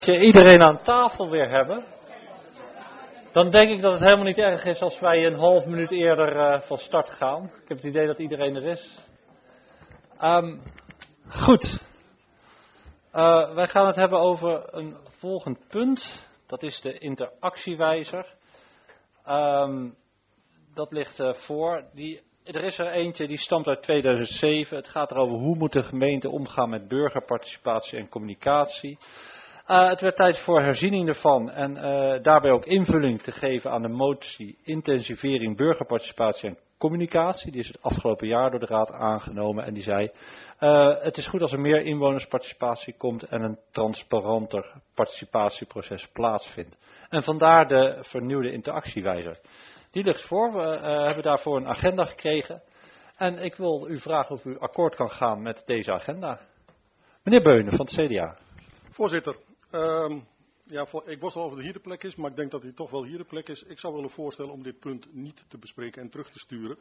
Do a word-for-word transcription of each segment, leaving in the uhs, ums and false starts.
Als je iedereen aan tafel weer hebben, dan denk ik dat het helemaal niet erg is als wij een half minuut eerder uh, van start gaan. Ik heb het idee dat iedereen er is. Um, goed. Uh, wij gaan het hebben over een volgend punt. Dat is de interactiewijzer. Um, dat ligt uh, voor. Die, er is er eentje die stamt uit tweeduizend zeven. Het gaat erover hoe moet de gemeente omgaan met burgerparticipatie en communicatie. Uh, het werd tijd voor herziening ervan en uh, daarbij ook invulling te geven aan de motie intensivering burgerparticipatie en communicatie. Die is het afgelopen jaar door de Raad aangenomen en die zei, uh, het is goed als er meer inwonersparticipatie komt en een transparanter participatieproces plaatsvindt. En vandaar de vernieuwde interactiewijzer. Die ligt voor, we uh, hebben daarvoor een agenda gekregen en ik wil u vragen of u akkoord kan gaan met deze agenda. Meneer Beunen van het C D A. Voorzitter, uh, ja, voor, ik worstel of het hier de plek is, maar ik denk dat het toch wel hier de plek is. Ik zou willen voorstellen om dit punt niet te bespreken en terug te sturen.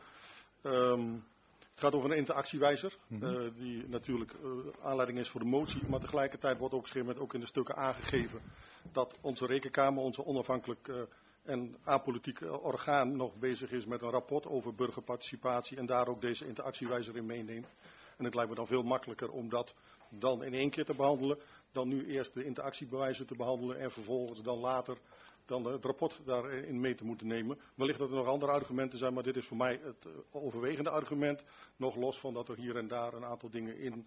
Um, het gaat over een interactiewijzer, mm-hmm. uh, die natuurlijk uh, aanleiding is voor de motie, maar tegelijkertijd wordt op een gegeven moment ook in de stukken aangegeven dat onze Rekenkamer, onze onafhankelijk uh, en apolitiek uh, orgaan, nog bezig is met een rapport over burgerparticipatie en daar ook deze interactiewijzer in meeneemt. En het lijkt me dan veel makkelijker om dat dan in één keer te behandelen, dan nu eerst de interactiebewijzen te behandelen en vervolgens dan later dan het rapport daarin mee te moeten nemen. Wellicht dat er nog andere argumenten zijn, maar dit is voor mij het overwegende argument. Nog los van dat er hier en daar een aantal dingen in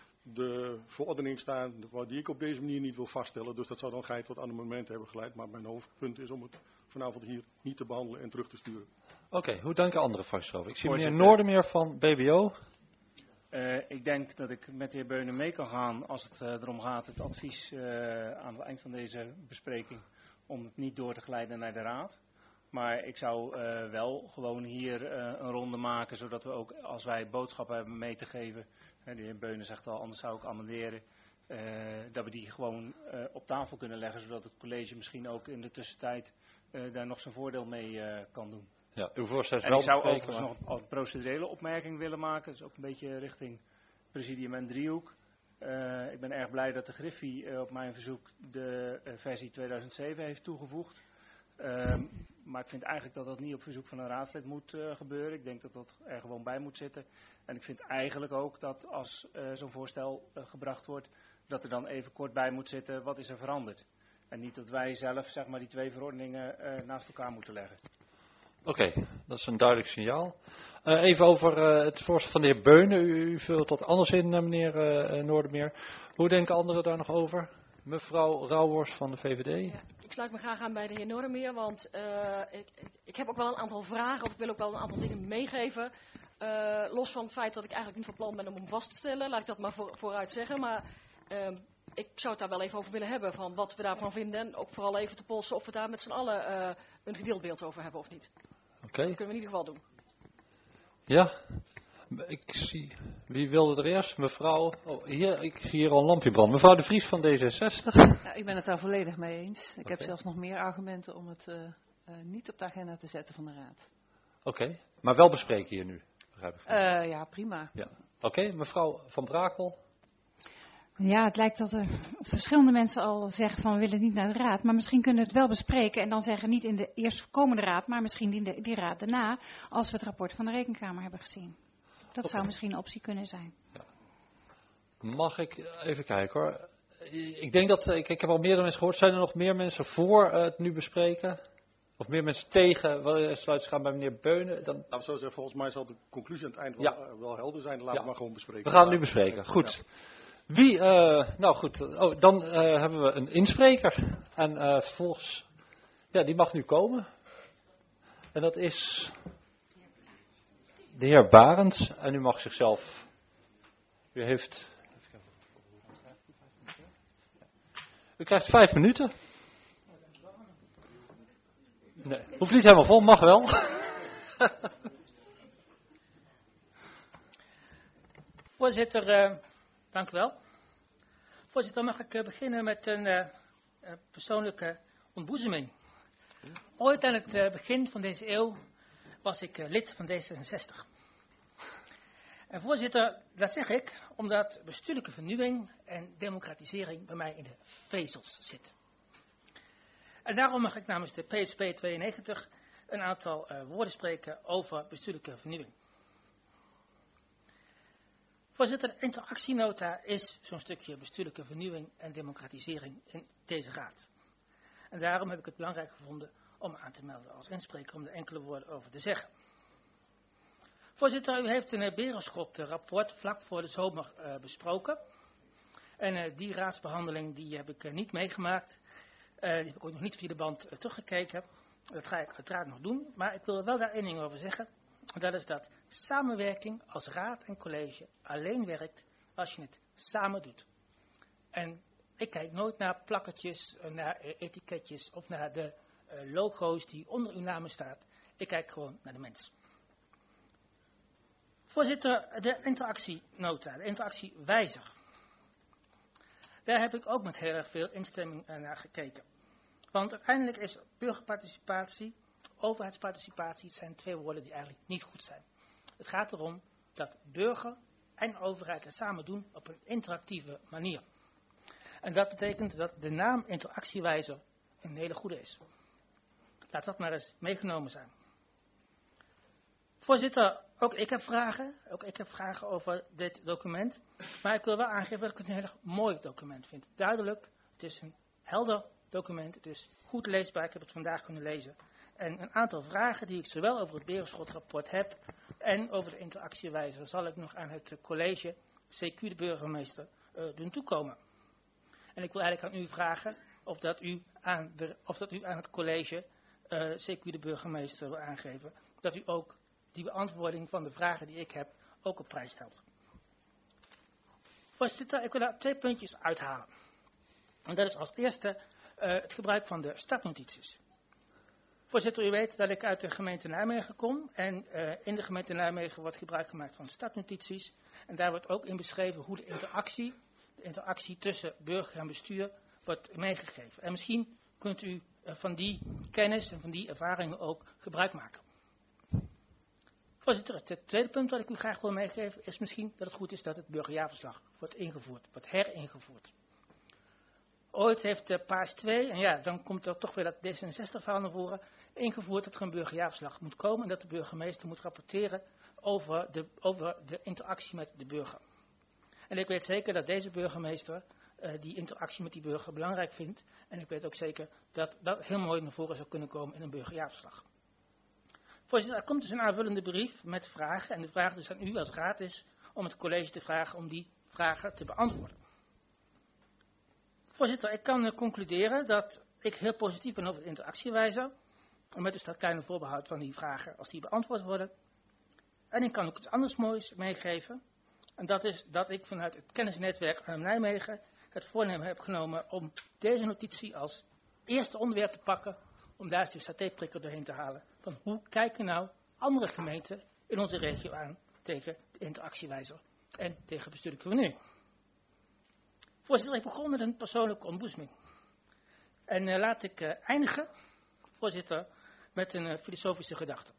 de verordening staan die ik op deze manier niet wil vaststellen. Dus dat zou dan geit tot amendementen hebben geleid. Maar mijn hoofdpunt is om het vanavond hier niet te behandelen en terug te sturen. Oké, okay, hoe denken andere fracties over? Ik zie meneer Noordermeer van B B O. Uh, ik denk dat ik met de heer Beunen mee kan gaan als het uh, erom gaat het advies uh, aan het eind van deze bespreking om het niet door te glijden naar de raad. Maar ik zou uh, wel gewoon hier uh, een ronde maken, zodat we ook als wij boodschappen hebben mee te geven, hè, de heer Beunen zegt al, anders zou ik amenderen, uh, dat we die gewoon uh, op tafel kunnen leggen, zodat het college misschien ook in de tussentijd uh, daar nog zijn voordeel mee uh, kan doen. Ja, uw voorstel is en wel ik zou bespreken, overigens maar... nog een procedurele opmerking willen maken. Dus ook een beetje richting presidium en driehoek. Uh, ik ben erg blij dat de Griffie uh, op mijn verzoek de uh, versie tweeduizend zeven heeft toegevoegd. Uh, maar ik vind eigenlijk dat dat niet op verzoek van een raadslid moet uh, gebeuren. Ik denk dat dat er gewoon bij moet zitten. En ik vind eigenlijk ook dat als uh, zo'n voorstel uh, gebracht wordt, dat er dan even kort bij moet zitten wat is er veranderd. En niet dat wij zelf zeg maar, die twee verordeningen uh, naast elkaar moeten leggen. Oké, okay, dat is een duidelijk signaal. Uh, even over uh, het voorstel van de heer Beunen. U, u vult dat anders in, uh, meneer uh, Noordermeer. Hoe denken anderen daar nog over? Mevrouw Rauwhorst van de V V D. Ja, ik sluit me graag aan bij de heer Noordermeer, want uh, ik, ik heb ook wel een aantal vragen, of ik wil ook wel een aantal dingen meegeven. Uh, los van het feit dat ik eigenlijk niet van plan ben om hem vast te stellen, laat ik dat maar voor, vooruit zeggen. Maar uh, ik zou het daar wel even over willen hebben, van wat we daarvan vinden. En ook vooral even te polsen of we daar met z'n allen uh, een gedeeld beeld over hebben of niet. Oké. Okay. Dat kunnen we in ieder geval doen. Ja, ik zie, wie wilde er eerst? Mevrouw, oh, hier, ik zie hier al een lampje branden. Mevrouw de Vries van D zesenzestig. Ja, ik ben het daar volledig mee eens. Ik okay. heb zelfs nog meer argumenten om het uh, uh, niet op de agenda te zetten van de Raad. Oké, okay. Maar wel bespreken hier nu, begrijp ik. Uh, ja, prima. Ja. Oké, okay. Mevrouw Van Brakel. Ja, het lijkt dat er verschillende mensen al zeggen van we willen niet naar de raad. Maar misschien kunnen we het wel bespreken en dan zeggen niet in de eerstkomende raad, maar misschien in de die raad daarna, als we het rapport van de Rekenkamer hebben gezien. Dat okay. zou misschien een optie kunnen zijn. Ja. Mag ik even kijken hoor. Ik denk dat, ik, ik heb al meerdere mensen gehoord, zijn er nog meer mensen voor uh, het nu bespreken? Of meer mensen tegen, wel, sluit zich aan bij meneer Beunen. Dan... Nou, zo zeggen, volgens mij zal de conclusie aan het eind wel, ja. uh, wel helder zijn. Laten ja. we maar gewoon bespreken. We gaan het nu bespreken, goed. Ja. Wie, uh, nou goed, oh, dan uh, hebben we een inspreker. En uh, vervolgens, ja, die mag nu komen. En dat is de heer Barends. En u mag zichzelf, u heeft, u krijgt vijf minuten. Nee, hoeft niet helemaal vol, mag wel. Voorzitter, uh, dank u wel. Voorzitter, mag ik uh, beginnen met een uh, uh, persoonlijke ontboezeming. Ooit aan het uh, begin van deze eeuw was ik uh, lid van D zesenzestig. En voorzitter, dat zeg ik omdat bestuurlijke vernieuwing en democratisering bij mij in de vezels zit. En daarom mag ik namens de P S P tweeënnegentig een aantal uh, woorden spreken over bestuurlijke vernieuwing. Voorzitter, de interactienota is zo'n stukje bestuurlijke vernieuwing en democratisering in deze raad. En daarom heb ik het belangrijk gevonden om aan te melden als inspreker om er enkele woorden over te zeggen. Voorzitter, u heeft een Berenschot-rapport vlak voor de zomer uh, besproken. En uh, die raadsbehandeling die heb ik uh, niet meegemaakt. Uh, die heb ik ook nog niet via de band uh, teruggekeken. Dat ga ik uiteraard nog doen. Maar ik wil er wel daar één ding over zeggen. Dat is dat samenwerking als raad en college alleen werkt als je het samen doet. En ik kijk nooit naar plakketjes, naar uh, etiketjes of naar de uh, logo's die onder uw namen staan. Ik kijk gewoon naar de mens. Voorzitter, de interactienota, de interactiewijzer. Daar heb ik ook met heel erg veel instemming naar gekeken. Want uiteindelijk is burgerparticipatie, overheidsparticipatie, het zijn twee woorden die eigenlijk niet goed zijn. Het gaat erom dat burger en overheid het samen doen op een interactieve manier. En dat betekent dat de naam interactiewijzer een hele goede is. Laat dat maar eens meegenomen zijn. Voorzitter, ook ik heb vragen. Ook ik heb vragen over dit document. Maar ik wil wel aangeven dat ik het een heel erg mooi document vind. Duidelijk, het is een helder document. Het is goed leesbaar. Ik heb het vandaag kunnen lezen. En een aantal vragen die ik zowel over het Berenschot-rapport heb en over de interactiewijzer zal ik nog aan het college, C Q de burgemeester, uh, doen toekomen. En ik wil eigenlijk aan u vragen of dat u aan, de, of dat u aan het college, uh, C Q de burgemeester, wil aangeven dat u ook die beantwoording van de vragen die ik heb ook op prijs stelt. Voorzitter, ik wil daar twee puntjes uithalen. En dat is als eerste uh, het gebruik van de startnotities. Voorzitter, u weet dat ik uit de gemeente Nijmegen kom. En uh, in de gemeente Nijmegen wordt gebruik gemaakt van startnotities. En daar wordt ook in beschreven hoe de interactie, de interactie tussen burger en bestuur wordt meegegeven. En misschien kunt u uh, van die kennis en van die ervaringen ook gebruik maken. Voorzitter, het tweede punt wat ik u graag wil meegeven is misschien dat het goed is dat het burgerjaarverslag wordt ingevoerd, wordt heringevoerd. Ooit heeft uh, Paars twee, en ja, dan komt er toch weer dat D zesenzestig-verhaal naar voren, ingevoerd dat er een burgerjaarverslag moet komen en dat de burgemeester moet rapporteren over de, over de interactie met de burger. En ik weet zeker dat deze burgemeester uh, die interactie met die burger belangrijk vindt. En ik weet ook zeker dat dat heel mooi naar voren zou kunnen komen in een burgerjaarverslag. Voorzitter, er komt dus een aanvullende brief met vragen. En de vraag dus aan u als raad is om het college te vragen om die vragen te beantwoorden. Voorzitter, ik kan uh, concluderen dat ik heel positief ben over de interactiewijzer. Met dus dat kleine voorbehoud van die vragen als die beantwoord worden. En ik kan ook iets anders moois meegeven. En dat is dat ik vanuit het kennisnetwerk van Nijmegen het voornemen heb genomen om deze notitie als eerste onderwerp te pakken. Om daar eens de satéprikker doorheen te halen. Van hoe kijken nou andere gemeenten in onze regio aan tegen de interactiewijzer en tegen bestuurlijke vernieuwing. Voorzitter, ik begon met een persoonlijke ontboezeming. En uh, laat ik uh, eindigen, voorzitter, met een uh, filosofische gedachte.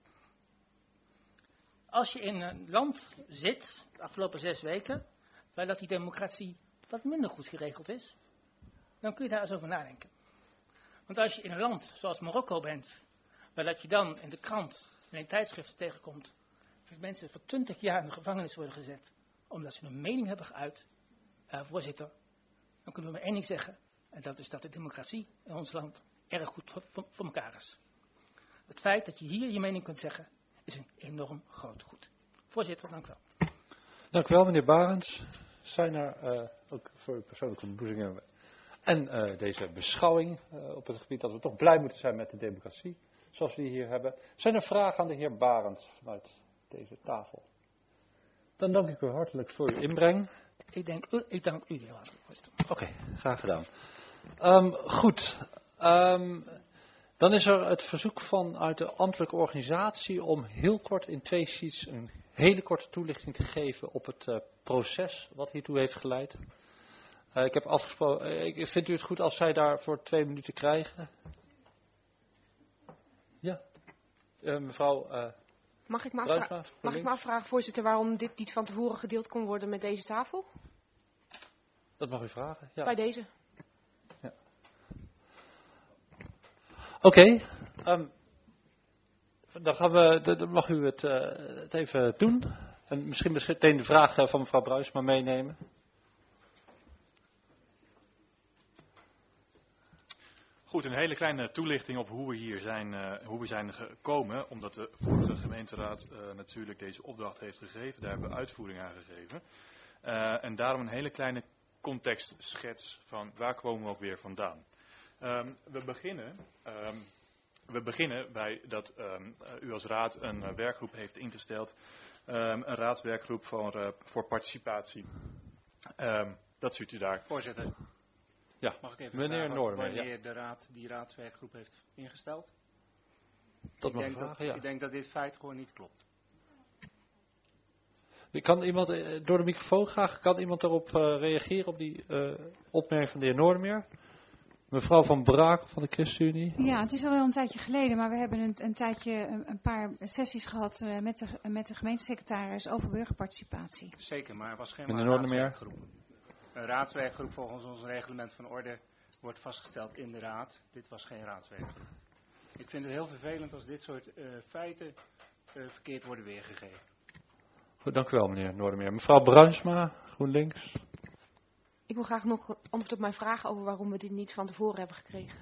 Als je in een land zit, de afgelopen zes weken, waar dat die democratie wat minder goed geregeld is, dan kun je daar eens over nadenken. Want als je in een land zoals Marokko bent, waar dat je dan in de krant en in tijdschriften tegenkomt, dat mensen voor twintig jaar in de gevangenis worden gezet, omdat ze een mening hebben geuit, uh, voorzitter, dan kunnen we maar één ding zeggen, en dat is dat de democratie in ons land erg goed voor, voor, voor elkaar is. Het feit dat je hier je mening kunt zeggen, is een enorm groot goed. Voorzitter, dank u wel. Dank u wel, meneer Barends. Zijn er uh, ook voor uw persoonlijke ontboezemingen en uh, deze beschouwing uh, op het gebied dat we toch blij moeten zijn met de democratie, zoals we die hier hebben. Zijn er vragen aan de heer Barends vanuit deze tafel? Dan dank ik u hartelijk voor uw inbreng. Ik, denk, uh, ik dank u heel hartelijk, voorzitter. Oké, okay, graag gedaan. Um, goed, um, dan is er het verzoek vanuit de ambtelijke organisatie om heel kort in twee sheets een hele korte toelichting te geven op het uh, proces wat hiertoe heeft geleid. Uh, ik heb afgesproken, uh, ik, vindt u het goed als zij daar voor twee minuten krijgen? Ja, uh, mevrouw uh, Mag ik, me Bruinsma, afvra- mag ik me afvragen, voorzitter, waarom dit niet van tevoren gedeeld kon worden met deze tafel? Dat mag u vragen. Ja. Bij deze. Ja. Oké. Okay, um, dan gaan we, dan mag u het, uh, het even doen. En misschien meteen de vraag uh, van mevrouw Bruinsma meenemen. Goed, een hele kleine toelichting op hoe we hier zijn, uh, hoe we zijn gekomen. Omdat de vorige gemeenteraad uh, natuurlijk deze opdracht heeft gegeven. Daar hebben we uitvoering aan gegeven. Uh, en daarom een hele kleine contextschets van waar komen we ook weer vandaan. Um, we, beginnen, um, we beginnen bij dat um, u als raad een uh, werkgroep heeft ingesteld. Um, een raadswerkgroep voor, uh, voor participatie. Um, dat ziet u daar. Voorzitter. Ja, Mag ik even meneer vragen Noordemer, wanneer ja. de raad die raadswerkgroep heeft ingesteld? Dat ik, mag denk vragen, dat, ja. ik denk dat dit feit gewoon niet klopt. Kan iemand uh, door de microfoon graag, kan iemand erop uh, reageren op die uh, opmerking van de heer Noordemer? Mevrouw Van Braak van de ChristenUnie. Ja, het is al wel een tijdje geleden, maar we hebben een, een tijdje een, een paar sessies gehad uh, met, de, met de gemeentesecretaris over burgerparticipatie. Zeker, maar er was geen Meneer Noordemer. raadswerkgroep. Een raadswerkgroep volgens ons reglement van orde wordt vastgesteld in de raad. Dit was geen raadswerkgroep. Ik vind het heel vervelend als dit soort uh, feiten uh, verkeerd worden weergegeven. Goed, dank u wel meneer Noordemer. Mevrouw Bruinsma, GroenLinks. Ik wil graag nog antwoord op mijn vraag over waarom we dit niet van tevoren hebben gekregen.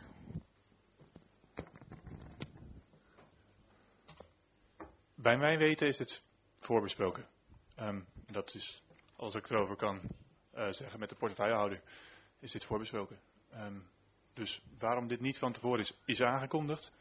Bij mijn weten is het voorbesproken. Um, dat is, als ik het erover kan uh, zeggen met de portefeuillehouder, is dit voorbesproken. Um, dus waarom dit niet van tevoren is, is aangekondigd.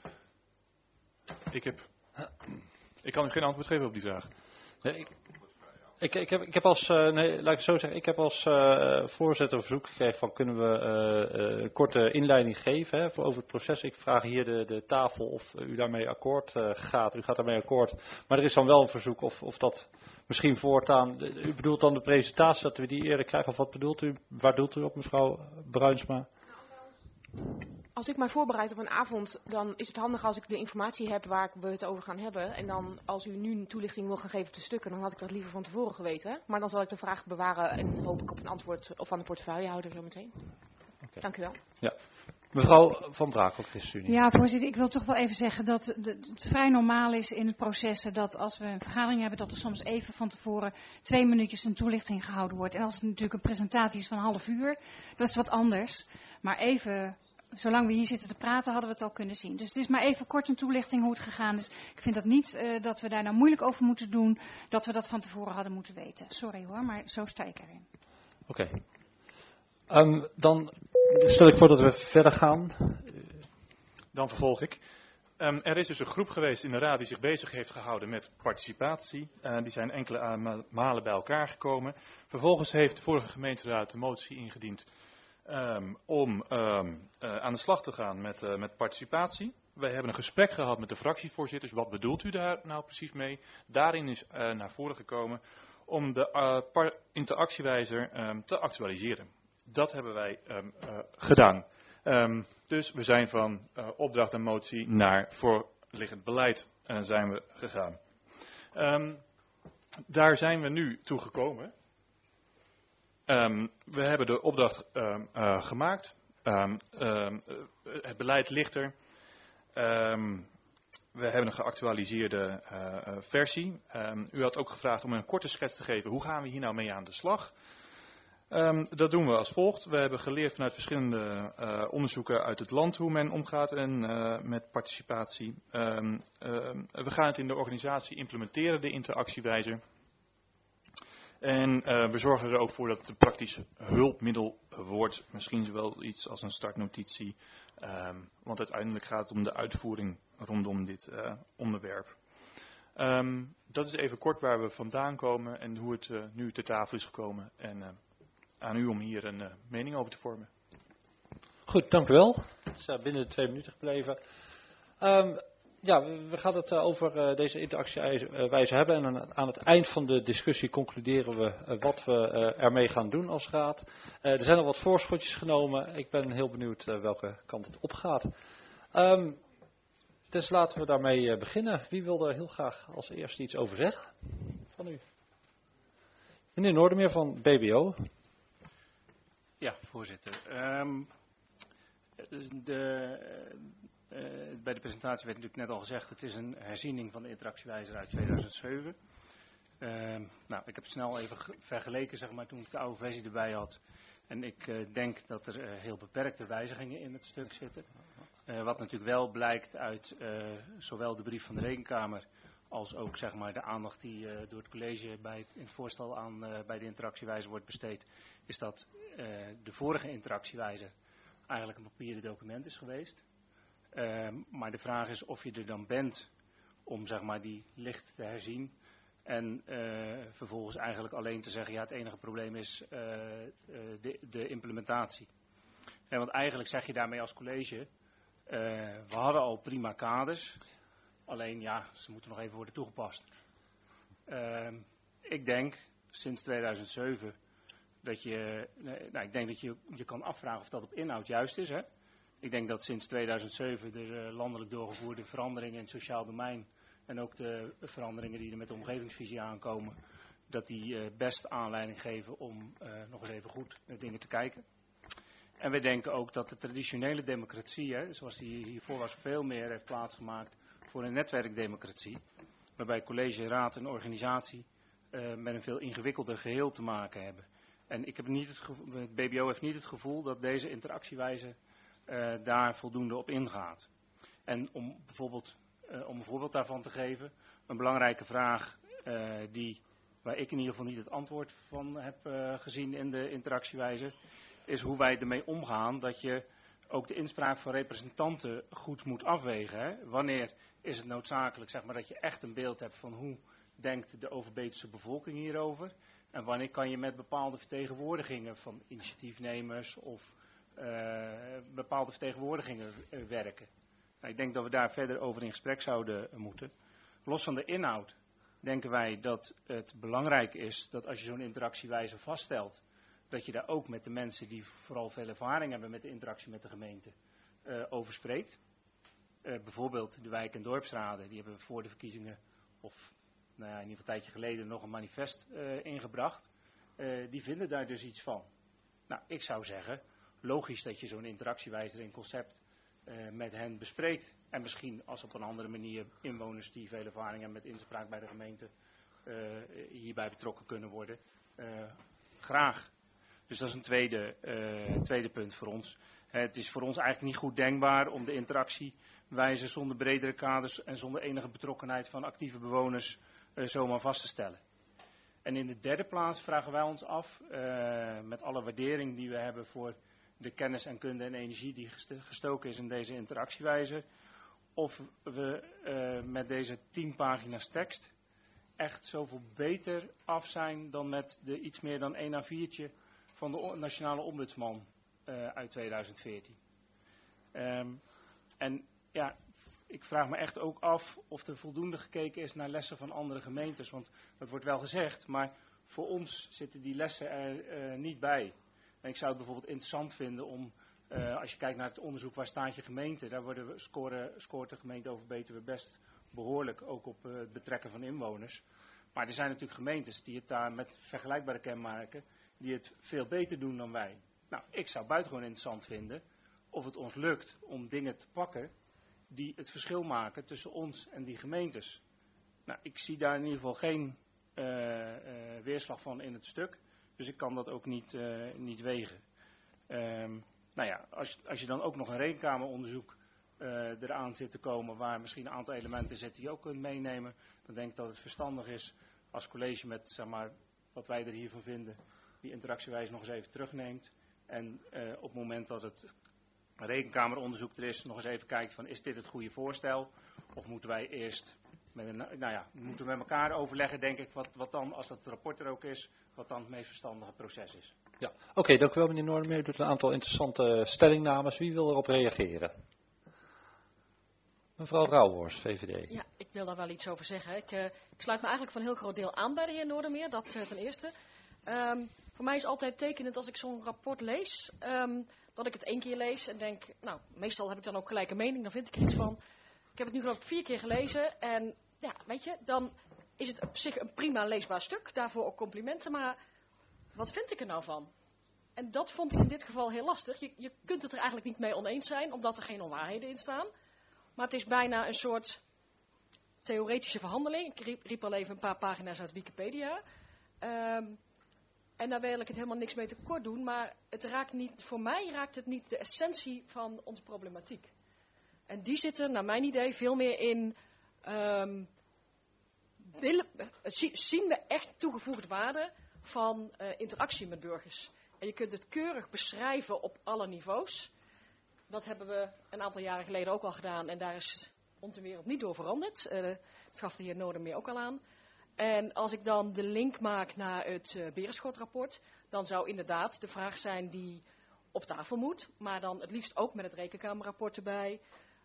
Ik heb, ik kan u geen antwoord geven op die vraag. Nee, ik, ik, ik, heb, ik heb als, uh, nee, laat ik het zo zeggen, ik heb als uh, voorzitter een verzoek gekregen van kunnen we uh, uh, een korte inleiding geven hè, voor over het proces. Ik vraag hier de, de tafel of u daarmee akkoord uh, gaat. U gaat daarmee akkoord. Maar er is dan wel een verzoek of, of dat misschien voortaan, u bedoelt dan de presentatie dat we die eerder krijgen of wat bedoelt u? Waar doelt u op mevrouw Bruinsma? Als ik mij voorbereid op een avond, dan is het handig als ik de informatie heb waar we het over gaan hebben. En dan als u nu een toelichting wil gaan geven op de stukken, dan had ik dat liever van tevoren geweten. Maar dan zal ik de vraag bewaren en hoop ik op een antwoord of van de portefeuillehouder zometeen. Okay. Dank u wel. Ja. Mevrouw Van Braak, ook ChristenUnie. Ja, voorzitter, ik wil toch wel even zeggen dat de, het vrij normaal is in het proces dat als we een vergadering hebben, dat er soms even van tevoren twee minuutjes een toelichting gehouden wordt. En als het natuurlijk een presentatie is van een half uur, dat is wat anders. Maar even, zolang we hier zitten te praten, hadden we het al kunnen zien. Dus het is maar even kort een toelichting hoe het gegaan is. Ik vind dat niet uh, dat we daar nou moeilijk over moeten doen, dat we dat van tevoren hadden moeten weten. Sorry hoor, maar zo sta ik erin. Oké. Okay. Um, dan stel ik voor dat we verder gaan. Dan vervolg ik. Um, er is dus een groep geweest in de raad die zich bezig heeft gehouden met participatie. Uh, die zijn enkele uh, malen bij elkaar gekomen. Vervolgens heeft de vorige gemeenteraad de motie ingediend um, om um, uh, aan de slag te gaan met, uh, met participatie. Wij hebben een gesprek gehad met de fractievoorzitters. Wat bedoelt u daar nou precies mee? Daarin is uh, naar voren gekomen om de uh, par- interactiewijzer um, te actualiseren. Dat hebben wij um, uh, gedaan. Um, dus we zijn van uh, opdracht en motie naar voorliggend beleid uh, zijn we gegaan. Um, daar zijn we nu toe gekomen. Um, we hebben de opdracht um, uh, gemaakt. Um, um, uh, het beleid ligt er. Um, we hebben een geactualiseerde uh, uh, versie. Um, u had ook gevraagd om een korte schets te geven. Hoe gaan we hier nou mee aan de slag? Um, dat doen we als volgt. We hebben geleerd vanuit verschillende uh, onderzoeken uit het land hoe men omgaat en, uh, met participatie. Um, uh, we gaan het in de organisatie implementeren, de interactiewijzer. En uh, we zorgen er ook voor dat het een praktisch hulpmiddel wordt. Misschien wel iets als een startnotitie. Um, want uiteindelijk gaat het om de uitvoering rondom dit uh, onderwerp. Um, dat is even kort waar we vandaan komen en hoe het uh, nu ter tafel is gekomen. En uh, aan u om hier een uh, mening over te vormen. Goed, dank u wel. Het is uh, binnen de twee minuten gebleven. Um, ja, we, we gaan het uh, over uh, deze interactiewijze hebben. En aan, aan het eind van de discussie concluderen we uh, wat we uh, ermee gaan doen als raad. Uh, er zijn al wat voorschotjes genomen. Ik ben heel benieuwd uh, welke kant het opgaat. Um, Dus laten we daarmee uh, beginnen. Wie wil er heel graag als eerste iets over zeggen van u? Meneer Noordermeer van B B O. Ja, voorzitter. Um, de, uh, bij de presentatie werd natuurlijk net al gezegd, het is een herziening van de interactiewijzer uit tweeduizend zeven. Uh, nou, ik heb het snel even vergeleken, zeg maar, toen ik de oude versie erbij had. En ik uh, denk dat er uh, heel beperkte wijzigingen in het stuk zitten. Uh, wat natuurlijk wel blijkt uit uh, zowel de brief van de Rekenkamer als ook, zeg maar, de aandacht die uh, door het college bij, in het voorstel aan, uh, bij de interactiewijzer wordt besteed, is dat uh, de vorige interactiewijzer eigenlijk een papieren document is geweest. Uh, maar de vraag is of je er dan bent om, zeg maar, die licht te herzien. En uh, vervolgens eigenlijk alleen te zeggen, ja, het enige probleem is uh, uh, de, de implementatie. Ja, want eigenlijk zeg je daarmee als college, uh, we hadden al prima kaders, alleen ja, ze moeten nog even worden toegepast. Uh, ik denk, sinds tweeduizend zeven, dat je, nou, ik denk dat je je kan afvragen of dat op inhoud juist is. Hè? Ik denk dat sinds tweeduizend zeven de uh, landelijk doorgevoerde veranderingen in het sociaal domein en ook de veranderingen die er met de omgevingsvisie aankomen, dat die uh, best aanleiding geven om uh, nog eens even goed naar dingen te kijken. En we denken ook dat de traditionele democratie, hè, zoals die hiervoor was, veel meer heeft plaatsgemaakt voor een netwerkdemocratie. Waarbij college, raad en organisatie uh, met een veel ingewikkelder geheel te maken hebben. En ik heb niet het, gevoel, het B B O heeft niet het gevoel dat deze interactiewijze uh, daar voldoende op ingaat. En om bijvoorbeeld... Uh, om een voorbeeld daarvan te geven, een belangrijke vraag uh, die, waar ik in ieder geval niet het antwoord van heb uh, gezien in de interactiewijzer, is hoe wij ermee omgaan dat je ook de inspraak van representanten goed moet afwegen. Hè? Wanneer is het noodzakelijk, zeg maar, dat je echt een beeld hebt van hoe denkt de Overbetuwse bevolking hierover en wanneer kan je met bepaalde vertegenwoordigingen van initiatiefnemers of uh, bepaalde vertegenwoordigingen uh, werken. Nou, ik denk dat we daar verder over in gesprek zouden moeten. Los van de inhoud denken wij dat het belangrijk is dat als je zo'n interactiewijze vaststelt, dat je daar ook met de mensen die vooral veel ervaring hebben met de interactie met de gemeente uh, over spreekt. Uh, bijvoorbeeld de wijk- en dorpsraden, die hebben voor de verkiezingen, of nou ja, in ieder geval een tijdje geleden, nog een manifest uh, ingebracht. Uh, die vinden daar dus iets van. Nou, ik zou zeggen, logisch dat je zo'n interactiewijzer in concept Uh, met hen bespreekt. En misschien als op een andere manier inwoners die veel ervaring hebben met inspraak bij de gemeente uh, hierbij betrokken kunnen worden. Uh, graag. Dus dat is een tweede, uh, tweede punt voor ons. Uh, het is voor ons eigenlijk niet goed denkbaar om de interactiewijze zonder bredere kaders en zonder enige betrokkenheid van actieve bewoners uh, zomaar vast te stellen. En in de derde plaats vragen wij ons af, uh, met alle waardering die we hebben voor de kennis en kunde en energie die gestoken is in deze interactiewijze, of we uh, met deze tien pagina's tekst echt zoveel beter af zijn dan met de iets meer dan één A viertje van de nationale ombudsman uh, uit tweeduizend veertien. Um, en ja, ik vraag me echt ook af of er voldoende gekeken is naar lessen van andere gemeentes, want dat wordt wel gezegd, maar voor ons zitten die lessen er uh, niet bij. En ik zou het bijvoorbeeld interessant vinden om, uh, als je kijkt naar het onderzoek waar staat je gemeente, daar worden scoren, scoort de gemeente Overbetuwe best behoorlijk, ook op uh, het betrekken van inwoners. Maar er zijn natuurlijk gemeentes die het daar met vergelijkbare kenmerken, die het veel beter doen dan wij. Nou, ik zou buitengewoon interessant vinden of het ons lukt om dingen te pakken die het verschil maken tussen ons en die gemeentes. Nou, ik zie daar in ieder geval geen uh, uh, weerslag van in het stuk. Dus ik kan dat ook niet, uh, niet wegen. Um, nou ja, als, als je dan ook nog een rekenkameronderzoek uh, eraan zit te komen, waar misschien een aantal elementen zitten die je ook kunt meenemen, dan denk ik dat het verstandig is als college met, zeg maar, wat wij er hiervan vinden, die interactiewijze nog eens even terugneemt. En uh, op het moment dat het rekenkameronderzoek er is, nog eens even kijkt van, is dit het goede voorstel? Of moeten wij eerst met een, nou ja, moeten we met elkaar overleggen, denk ik, wat, wat dan, als dat rapport er ook is, wat dan het meest verstandige proces is. Ja, oké, okay, dank u wel meneer Noordermeer. U doet een aantal interessante stellingnames. Wie wil erop reageren? Mevrouw Rauwhorst, V V D. Ja, ik wil daar wel iets over zeggen. Ik, uh, ik sluit me eigenlijk van een heel groot deel aan bij de heer Noordermeer, dat uh, ten eerste. Um, voor mij is altijd tekenend als ik zo'n rapport lees, um, dat ik het één keer lees en denk, nou, meestal heb ik dan ook gelijk een mening, dan vind ik er iets van. ik heb het nu geloof ik vier keer gelezen. En ja, weet je, dan is het op zich een prima leesbaar stuk. Daarvoor ook complimenten. Maar wat vind ik er nou van? En dat vond ik in dit geval heel lastig. Je, je kunt het er eigenlijk niet mee oneens zijn, omdat er geen onwaarheden in staan. Maar het is bijna een soort theoretische verhandeling. Ik riep, riep al even een paar pagina's uit Wikipedia. Um, en daar wil ik het helemaal niks mee tekort doen. Maar het raakt niet, voor mij raakt het niet de essentie van onze problematiek. En die zitten, naar mijn idee, veel meer in... Um, willen, zien we echt toegevoegde waarde van uh, interactie met burgers. En je kunt het keurig beschrijven op alle niveaus. Dat hebben we een aantal jaren geleden ook al gedaan. En daar is onze wereld niet door veranderd. Uh, dat gaf de heer Noordermeer ook al aan. En als ik dan de link maak naar het uh, Berenschot-rapport, dan zou inderdaad de vraag zijn die op tafel moet. Maar dan het liefst ook met het Rekenkamerrapport erbij.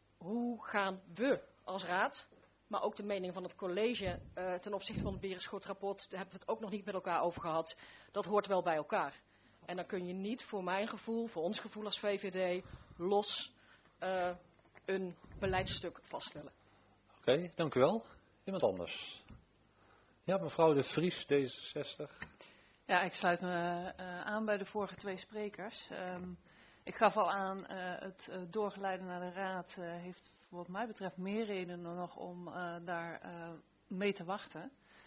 Hoe gaan we als raad, maar ook de mening van het college uh, ten opzichte van het Berenschot-rapport, daar hebben we het ook nog niet met elkaar over gehad. Dat hoort wel bij elkaar. En dan kun je niet, voor mijn gevoel, voor ons gevoel als V V D, los uh, een beleidsstuk vaststellen. Oké, okay, dank u wel. Iemand anders? Ja, mevrouw De Vries, D zesenzestig. Ja, ik sluit me uh, aan bij de vorige twee sprekers. Um, ik gaf al aan, uh, het uh, doorgeleiden naar de raad uh, heeft wat mij betreft meer redenen nog om uh, daar uh, mee te wachten.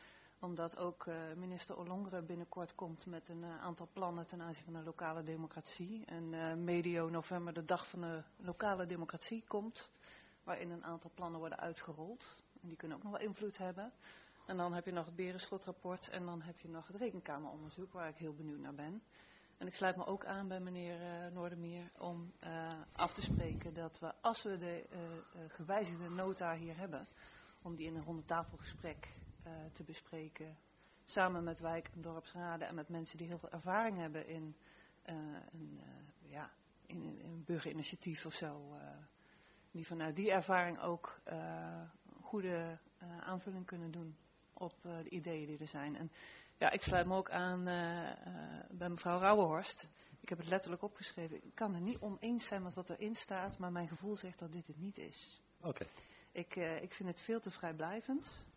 Omdat ook uh, minister Ollongren binnenkort komt met een uh, aantal plannen ten aanzien van de lokale democratie. En uh, medio november de dag van de lokale democratie komt, waarin een aantal plannen worden uitgerold. En die kunnen ook nog wel invloed hebben. En dan heb je nog het Berenschot-rapport en dan heb je nog het Rekenkameronderzoek, waar ik heel benieuwd naar ben. En ik sluit me ook aan bij meneer uh, Noordermeer om uh, af te spreken dat we, als we de uh, uh, gewijzigde nota hier hebben, om die in een rondetafelgesprek uh, te bespreken, samen met wijk- en dorpsraden en met mensen die heel veel ervaring hebben in, uh, een, uh, ja, in, in een burgerinitiatief of zo. Uh, die vanuit die ervaring ook uh, goede uh, aanvulling kunnen doen op uh, de ideeën die er zijn. En ja, ik sluit me ook aan uh, uh, bij mevrouw Rauwenhorst. Ik heb het letterlijk opgeschreven. Ik kan er niet oneens zijn met wat erin staat, maar mijn gevoel zegt dat dit het niet is. Oké. Okay. Ik, uh, ik vind het veel te vrijblijvend.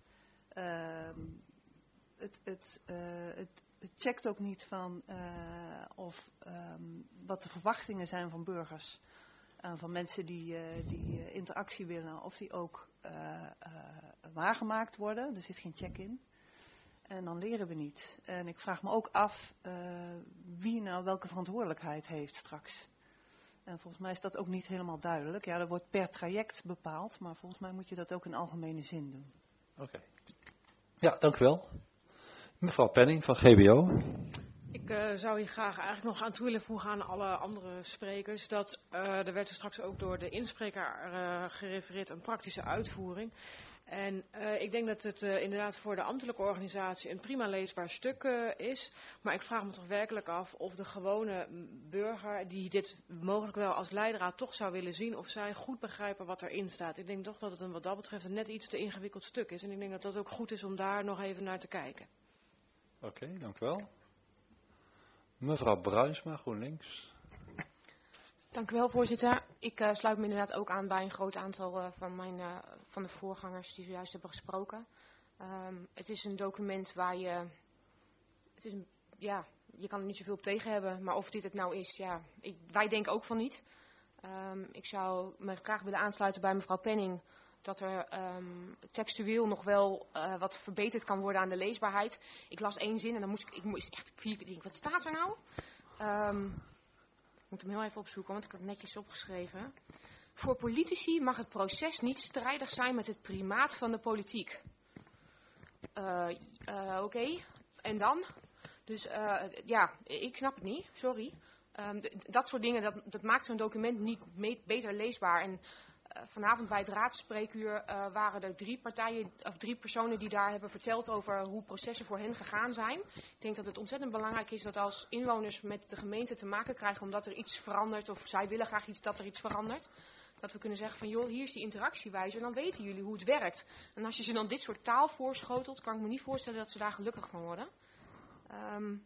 Uh, het, het, uh, het, het checkt ook niet van uh, of um, wat de verwachtingen zijn van burgers. Uh, van mensen die, uh, die uh, interactie willen, of die ook uh, uh, waargemaakt worden. Er zit geen check in. En dan leren we niet. En ik vraag me ook af uh, wie nou welke verantwoordelijkheid heeft straks. En volgens mij is dat ook niet helemaal duidelijk. Ja, dat wordt per traject bepaald, maar volgens mij moet je dat ook in algemene zin doen. Oké. Okay. Ja, dank u wel. Mevrouw Penning van G B O. Ik uh, zou hier graag eigenlijk nog aan toe willen voegen aan alle andere sprekers. Dat uh, er werd er straks ook door de inspreker uh, gerefereerd aan praktische uitvoering. En uh, ik denk dat het uh, inderdaad voor de ambtelijke organisatie een prima leesbaar stuk uh, is. Maar ik vraag me toch werkelijk af of de gewone burger die dit mogelijk wel als leidraad toch zou willen zien, of zij goed begrijpen wat erin staat. Ik denk toch dat het een, wat dat betreft een net iets te ingewikkeld stuk is. En ik denk dat dat ook goed is om daar nog even naar te kijken. Oké, okay, dank u wel. Mevrouw Bruinsma, GroenLinks. Dank u wel, voorzitter. Ik uh, sluit me inderdaad ook aan bij een groot aantal uh, van, mijn, uh, van de voorgangers die zojuist hebben gesproken. Um, het is een document waar je, het is een, ja, je kan er niet zoveel op tegen hebben, maar of dit het nou is, ja, ik, wij denken ook van niet. Um, ik zou me graag willen aansluiten bij mevrouw Penning, dat er um, textueel nog wel uh, wat verbeterd kan worden aan de leesbaarheid. Ik las één zin en dan moest ik, ik moest echt vier keer denken, wat staat er nou? Um, Ik moet hem heel even opzoeken, want ik had het netjes opgeschreven. Voor politici mag het proces niet strijdig zijn met het primaat van de politiek. Uh, uh, Oké, okay. En dan? Dus uh, ja, ik snap het niet, sorry. Um, dat soort dingen, dat, dat maakt zo'n document niet me- beter leesbaar. En uh, vanavond bij het raadspreekuur uh, waren er drie partijen, of drie personen die daar hebben verteld over hoe processen voor hen gegaan zijn. Ik denk dat het ontzettend belangrijk is dat als inwoners met de gemeente te maken krijgen omdat er iets verandert, of zij willen graag iets dat er iets verandert, dat we kunnen zeggen van joh, hier is die interactiewijze en dan weten jullie hoe het werkt. En als je ze dan dit soort taal voorschotelt, kan ik me niet voorstellen dat ze daar gelukkig van worden. Um,